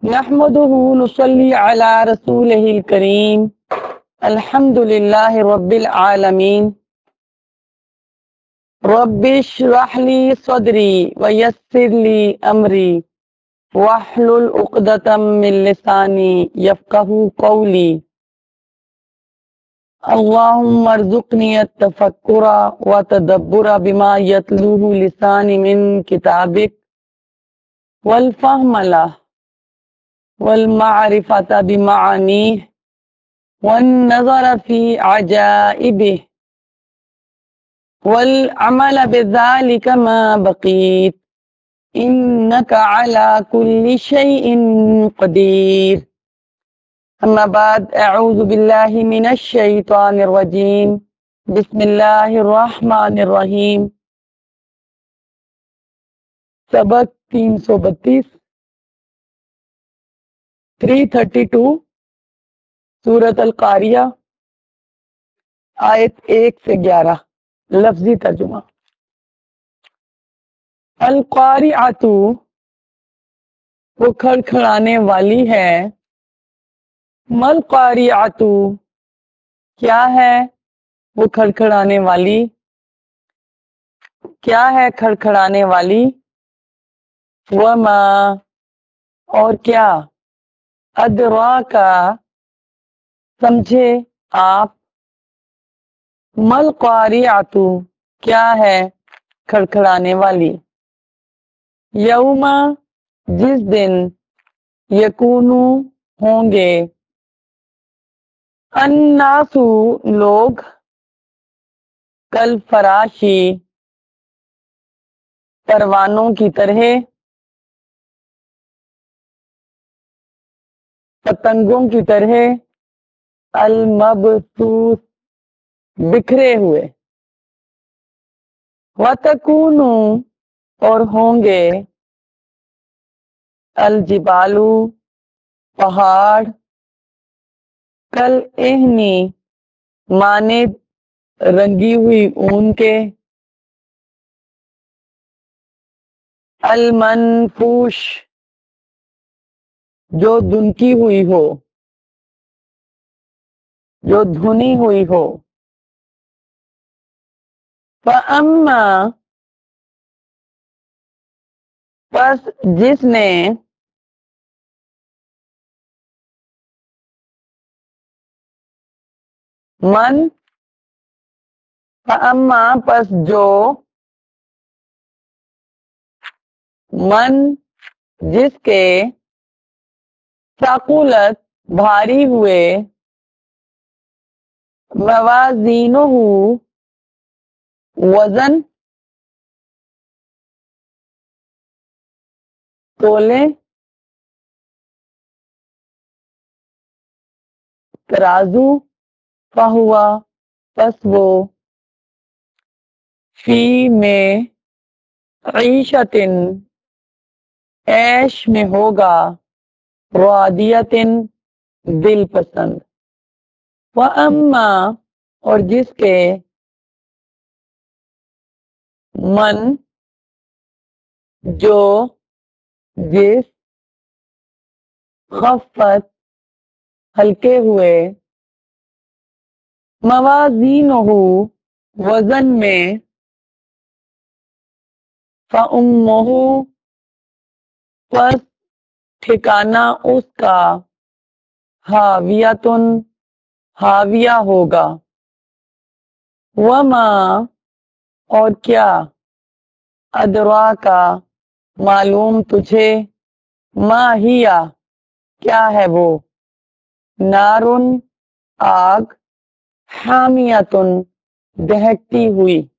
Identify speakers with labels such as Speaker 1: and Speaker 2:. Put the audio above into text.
Speaker 1: نحمده نصلي على رسوله الكريم الحمد لله رب العالمين رب اشرح لي صدري ويسر لي أمري واحلل عقدة من لساني يفقهوا قولي اللهم ارزقني التفكر وتدبر بما يتلوه لساني من كتابك والفهم له والمعرفة بمعانيه والنظر في عجائبه والعمل بذلك ما بقيت إنك على كل شيء قدير. أما بعد، أعوذ بالله من الشيطان الرجيم. بسم الله الرحمن الرحیم. سبق 332 332 سورۃ القاریہ، آیت 1 سے 11. لفظی ترجمہ: القارعۃ وہ کھڑکھڑانے والی ہے. مل قارعۃ کیا ہے وہ کھڑکھڑانے والی؟ کیا ہے کھڑکھڑانے والی؟ وما اور کیا؟ ادراک سمجھے آپ. مل قارعۃ کیا ہے کھڑکھڑانے والی؟ یوم جس دن یکونو ہوں گے الناس لوگ کل فراشی پروانوں کی طرح، پتنگوں کی طرح، المبثوث بکھرے ہوئے. وَتَكُونُ اور ہوں گے الجبال پہاڑ کل اہنی مانند رنگی ہوئی اون کے، المنفوش جو دھنکی ہوئی ہو، جو دھنی ہوئی ہو. فَأَمَّا پس جس نے من فَأَمَّا پس جو من جس کے ثقلت بھاری ہوئے موازینہ وزن تولے ترازو، فہوا پس وہ فی میں عیشت عیش میں ہوگا، راضیۃ دل پسند. وَأَمَّا اور جس کے من جو جس خفت ہلکے ہوئے موازینہ وزن میں، فَأُمُّهُ پس ٹھکانہ اس کا ہاویۃ ہاویہ ہوگا. وما اور کیا ادراک معلوم تجھے، ما ہیا کیا ہے وہ، نار آگ، حامیۃ دہکتی ہوئی.